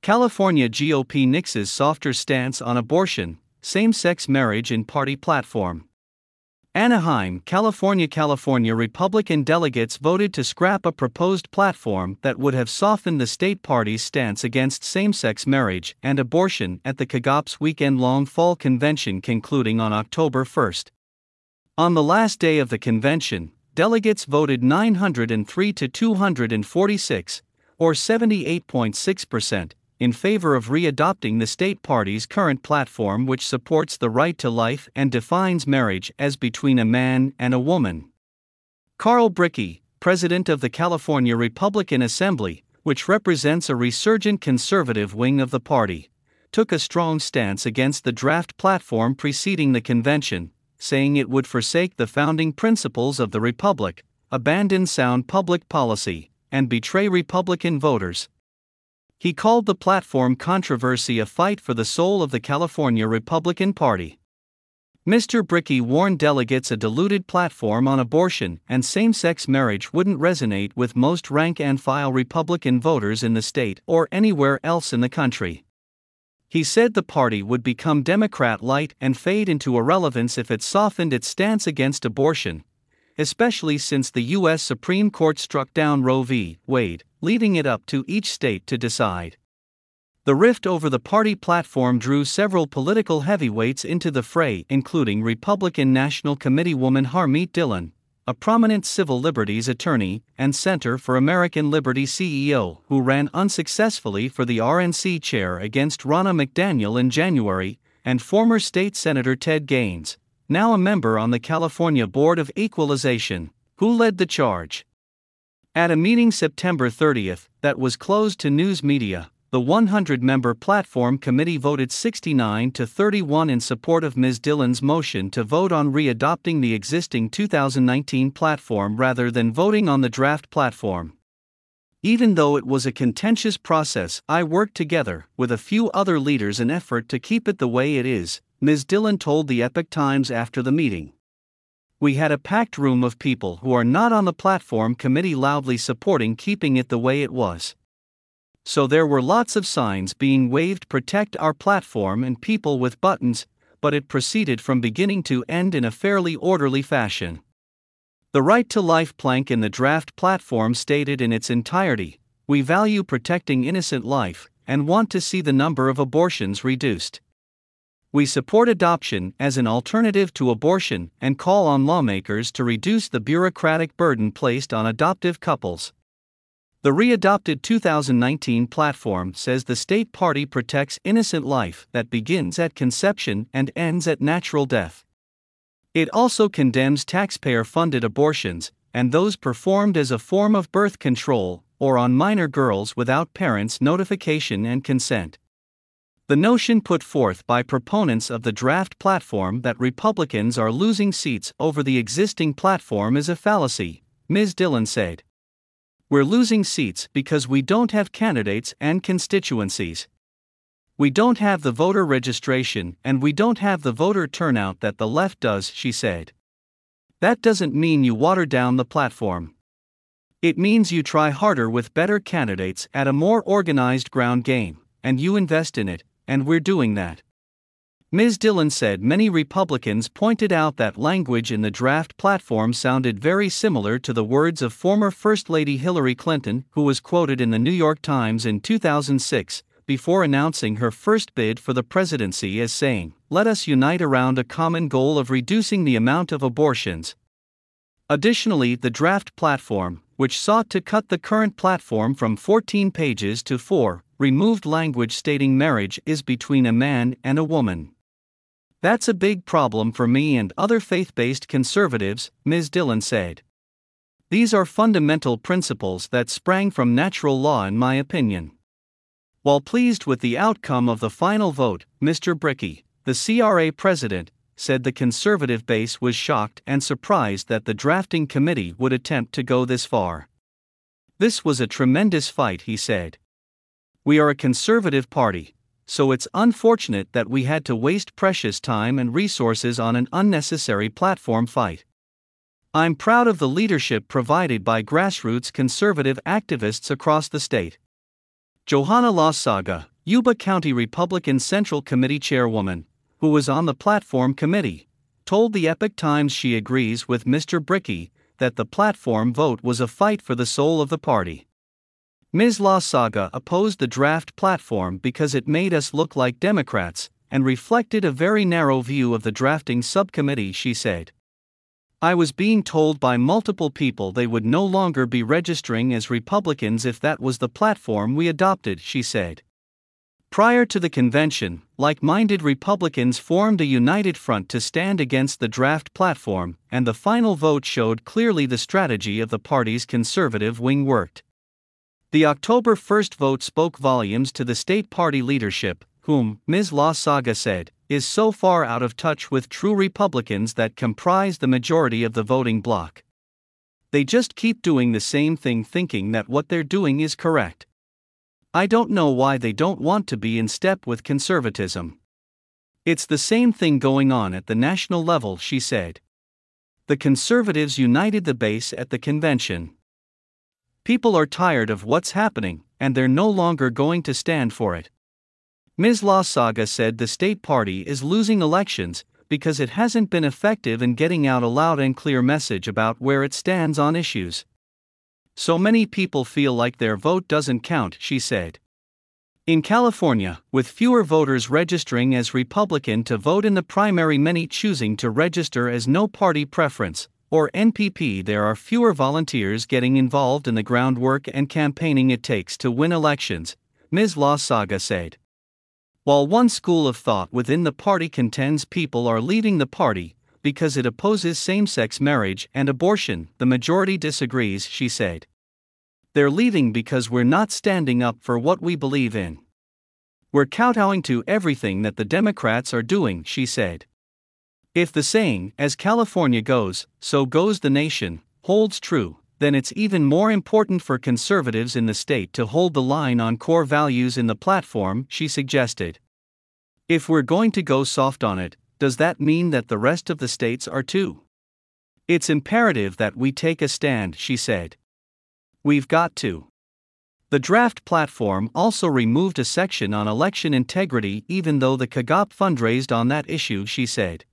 California GOP nixes softer stance on abortion, same-sex marriage in party platform. Anaheim, California. California Republican delegates voted to scrap a proposed platform that would have softened the state party's stance against same-sex marriage and abortion at the CAGOP's weekend-long fall convention concluding on October 1. On the last day of the convention, delegates voted 903 to 246, or 78.6%, in favor of re-adopting the state party's current platform, which supports the right to life and defines marriage as between a man and a woman. Carl Brickey, president of the California Republican Assembly, which represents a resurgent conservative wing of the party, took a strong stance against the draft platform preceding the convention, saying it would forsake the founding principles of the Republic, abandon sound public policy, and betray Republican voters. He called the platform controversy a fight for the soul of the California Republican Party. Mr. Brickey warned delegates a diluted platform on abortion and same-sex marriage wouldn't resonate with most rank-and-file Republican voters in the state or anywhere else in the country. He said the party would become Democrat-light and fade into irrelevance if it softened its stance against abortion, especially since the U.S. Supreme Court struck down Roe v. Wade, leaving it up to each state to decide. The rift over the party platform drew several political heavyweights into the fray, including Republican National Committee woman Harmeet Dillon, a prominent civil liberties attorney and Center for American Liberty CEO who ran unsuccessfully for the RNC chair against Ronna McDaniel in January, and former state Senator Ted Gaines, now a member on the California Board of Equalization, who led the charge. At a meeting September 30 that was closed to news media, the 100-member platform committee voted 69 to 31 in support of Ms. Dillon's motion to vote on re-adopting the existing 2019 platform rather than voting on the draft platform. Even though it was a contentious process, I worked together with a few other leaders in effort to keep it the way it is, Ms. Dillon told the Epoch Times after the meeting. We had a packed room of people who are not on the platform committee loudly supporting keeping it the way it was. So there were lots of signs being waved protect our platform and people with buttons, but it proceeded from beginning to end in a fairly orderly fashion. The right to life plank in the draft platform stated in its entirety, "We value protecting innocent life and want to see the number of abortions reduced. We support adoption as an alternative to abortion and call on lawmakers to reduce the bureaucratic burden placed on adoptive couples." The re-adopted 2019 platform says the state party protects innocent life that begins at conception and ends at natural death. It also condemns taxpayer-funded abortions and those performed as a form of birth control or on minor girls without parents' notification and consent. The notion put forth by proponents of the draft platform that Republicans are losing seats over the existing platform is a fallacy, Ms. Dillon said. We're losing seats because we don't have candidates and constituencies. We don't have the voter registration and we don't have the voter turnout that the left does, she said. That doesn't mean you water down the platform. It means you try harder with better candidates at a more organized ground game, and you invest in it. And we're doing that. Ms. Dillon said many Republicans pointed out that language in the draft platform sounded very similar to the words of former First Lady Hillary Clinton, who was quoted in the New York Times in 2006, before announcing her first bid for the presidency as saying, "Let us unite around a common goal of reducing the amount of abortions." Additionally, the draft platform, which sought to cut the current platform from 14 pages to 4, removed language stating marriage is between a man and a woman. That's a big problem for me and other faith-based conservatives, Ms. Dillon said. These are fundamental principles that sprang from natural law in my opinion. While pleased with the outcome of the final vote, Mr. Brickey, the CRA president, said the conservative base was shocked and surprised that the drafting committee would attempt to go this far. This was a tremendous fight, he said. We are a conservative party, so it's unfortunate that we had to waste precious time and resources on an unnecessary platform fight. I'm proud of the leadership provided by grassroots conservative activists across the state. Johanna Lasaga, Yuba County Republican Central Committee chairwoman, who was on the platform committee, told the Epoch Times she agrees with Mr. Brickey that the platform vote was a fight for the soul of the party. Ms. Lassaga opposed the draft platform because it made us look like Democrats and reflected a very narrow view of the drafting subcommittee, she said. I was being told by multiple people they would no longer be registering as Republicans if that was the platform we adopted, she said. Prior to the convention, like-minded Republicans formed a united front to stand against the draft platform, and the final vote showed clearly the strategy of the party's conservative wing worked. The October 1st vote spoke volumes to the state party leadership, whom, Ms. Lassaga said, is so far out of touch with true Republicans that comprise the majority of the voting bloc. They just keep doing the same thing thinking that what they're doing is correct. I don't know why they don't want to be in step with conservatism. It's the same thing going on at the national level, she said. The conservatives united the base at the convention. People are tired of what's happening, and they're no longer going to stand for it. Ms. Lassaga said the state party is losing elections because it hasn't been effective in getting out a loud and clear message about where it stands on issues. So many people feel like their vote doesn't count, she said. In California, with fewer voters registering as Republican to vote in the primary, many choosing to register as no party preference, or NPP, there are fewer volunteers getting involved in the groundwork and campaigning it takes to win elections, Ms. Lassaga said. While one school of thought within the party contends people are leaving the party because it opposes same-sex marriage and abortion, the majority disagrees, she said. They're leaving because we're not standing up for what we believe in. We're kowtowing to everything that the Democrats are doing, she said. If the saying, as California goes, so goes the nation, holds true, then it's even more important for conservatives in the state to hold the line on core values in the platform, she suggested. If we're going to go soft on it, does that mean that the rest of the states are too? It's imperative that we take a stand, she said. We've got to. The draft platform also removed a section on election integrity even though the CAGOP fundraised on that issue, she said.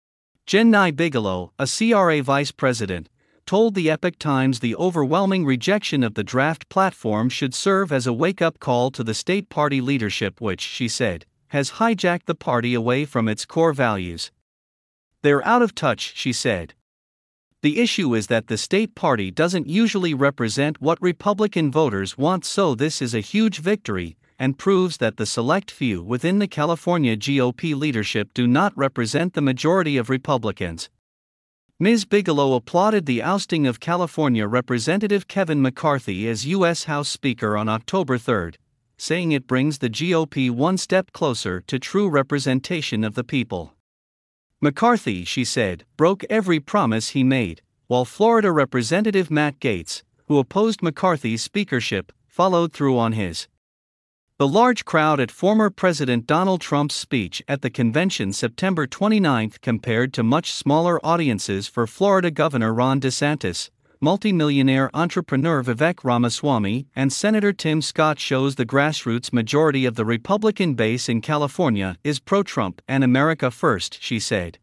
Jenny Bigelow, a CRA vice president, told the Epoch Times the overwhelming rejection of the draft platform should serve as a wake-up call to the state party leadership, which, she said, has hijacked the party away from its core values. They're out of touch, she said. The issue is that the state party doesn't usually represent what Republican voters want, so this is a huge victory and proves that the select few within the California GOP leadership do not represent the majority of Republicans. Ms. Bigelow applauded the ousting of California Representative Kevin McCarthy as U.S. House Speaker on October 3, saying it brings the GOP one step closer to true representation of the people. McCarthy, she said, broke every promise he made, while Florida Representative Matt Gaetz, who opposed McCarthy's speakership, followed through on his. The large crowd at former President Donald Trump's speech at the convention September 29 compared to much smaller audiences for Florida Governor Ron DeSantis, multimillionaire entrepreneur Vivek Ramaswamy, and Senator Tim Scott shows the grassroots majority of the Republican base in California is pro-Trump and America first, she said.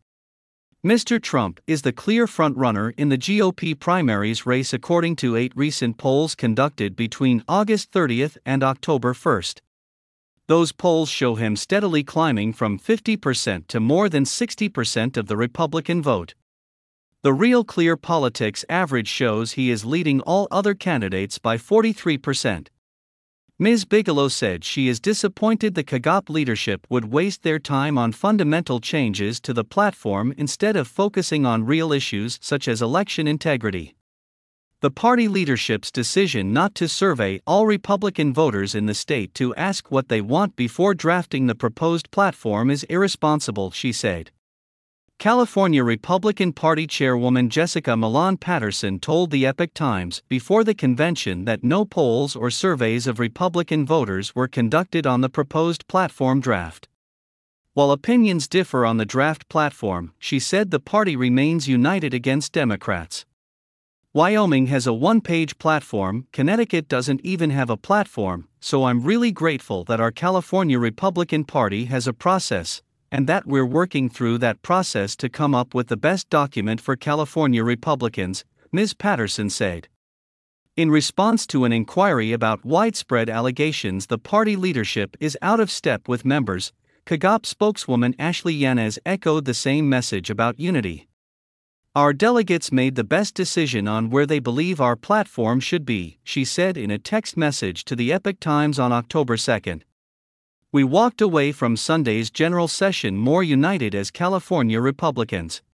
Mr. Trump is the clear frontrunner in the GOP primaries race according to 8 recent polls conducted between August 30 and October 1. Those polls show him steadily climbing from 50% to more than 60% of the Republican vote. The Real Clear Politics average shows he is leading all other candidates by 43%. Ms. Bigelow said she is disappointed the CAGOP leadership would waste their time on fundamental changes to the platform instead of focusing on real issues such as election integrity. The party leadership's decision not to survey all Republican voters in the state to ask what they want before drafting the proposed platform is irresponsible, she said. California Republican Party Chairwoman Jessica Milan Patterson told the Epoch Times before the convention that no polls or surveys of Republican voters were conducted on the proposed platform draft. While opinions differ on the draft platform, she said the party remains united against Democrats. Wyoming has a one-page platform, Connecticut doesn't even have a platform, so I'm really grateful that our California Republican Party has a process, and that we're working through that process to come up with the best document for California Republicans, Ms. Patterson said. In response to an inquiry about widespread allegations the party leadership is out of step with members, CAGOP spokeswoman Ashley Yanez echoed the same message about unity. Our delegates made the best decision on where they believe our platform should be, she said in a text message to the Epoch Times on October 2. We walked away from Sunday's general session more united as California Republicans.